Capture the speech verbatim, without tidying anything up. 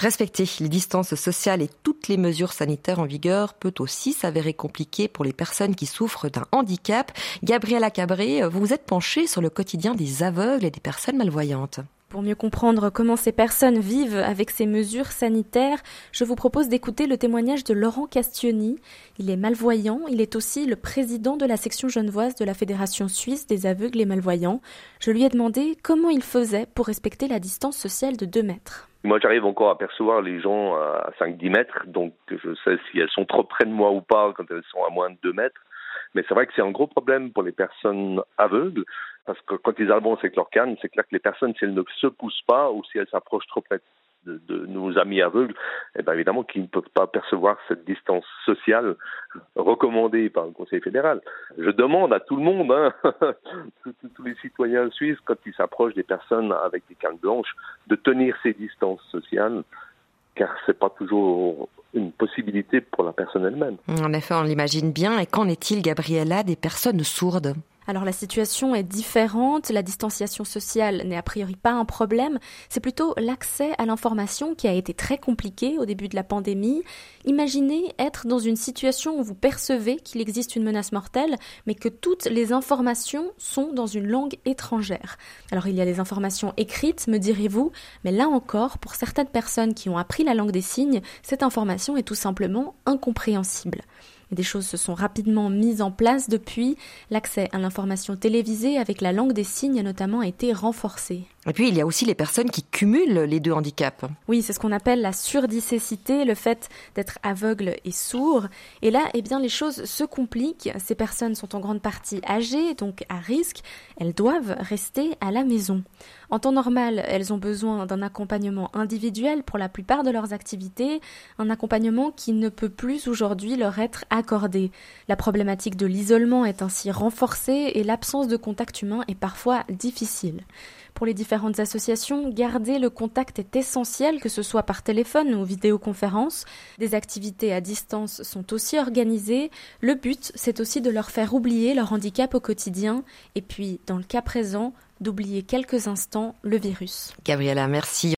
Respecter les distances sociales et toutes les mesures sanitaires en vigueur peut aussi s'avérer compliqué pour les personnes qui souffrent d'un handicap. Gabriela Cabré, vous vous êtes penchée sur le quotidien des aveugles et des personnes malvoyantes. Pour mieux comprendre comment ces personnes vivent avec ces mesures sanitaires, je vous propose d'écouter le témoignage de Laurent Castioni. Il est malvoyant, il est aussi le président de la section genevoise de la Fédération suisse des aveugles et malvoyants. Je lui ai demandé comment il faisait pour respecter la distance sociale de deux mètres. Moi, j'arrive encore à percevoir les gens à cinq à dix mètres, donc je sais si elles sont trop près de moi ou pas quand elles sont à moins de deux mètres. Mais c'est vrai que c'est un gros problème pour les personnes aveugles, parce que quand ils avancent avec leur canne, c'est clair que les personnes, si elles ne se poussent pas ou si elles s'approchent trop près de, de nos amis aveugles, eh bien évidemment qu'ils ne peuvent pas percevoir cette distance sociale recommandée par le Conseil fédéral. Je demande à tout le monde, hein, tous, tous les citoyens suisses, quand ils s'approchent des personnes avec des cannes blanches, de tenir ces distances sociales, car c'est pas toujours une possibilité pour la personne elle-même. En effet, on l'imagine bien. Et qu'en est-il, Gabriela, des personnes sourdes ? Alors la situation est différente, la distanciation sociale n'est a priori pas un problème, c'est plutôt l'accès à l'information qui a été très compliqué au début de la pandémie. Imaginez être dans une situation où vous percevez qu'il existe une menace mortelle, mais que toutes les informations sont dans une langue étrangère. Alors il y a les informations écrites, me direz-vous, mais là encore, pour certaines personnes qui ont appris la langue des signes, cette information est tout simplement incompréhensible. Des choses se sont rapidement mises en place depuis. L'accès à l'information télévisée avec la langue des signes a notamment été renforcé. Et puis, il y a aussi les personnes qui cumulent les deux handicaps. Oui, c'est ce qu'on appelle la surdicécité, le fait d'être aveugle et sourd. Et là, eh bien, les choses se compliquent. Ces personnes sont en grande partie âgées, donc à risque. Elles doivent rester à la maison. En temps normal, elles ont besoin d'un accompagnement individuel pour la plupart de leurs activités, un accompagnement qui ne peut plus aujourd'hui leur être accordé. La problématique de l'isolement est ainsi renforcée et l'absence de contact humain est parfois difficile. Pour les différentes associations, garder le contact est essentiel, que ce soit par téléphone ou vidéoconférence. Des activités à distance sont aussi organisées. Le but, c'est aussi de leur faire oublier leur handicap au quotidien et puis, dans le cas présent, d'oublier quelques instants le virus. Gabriela, merci.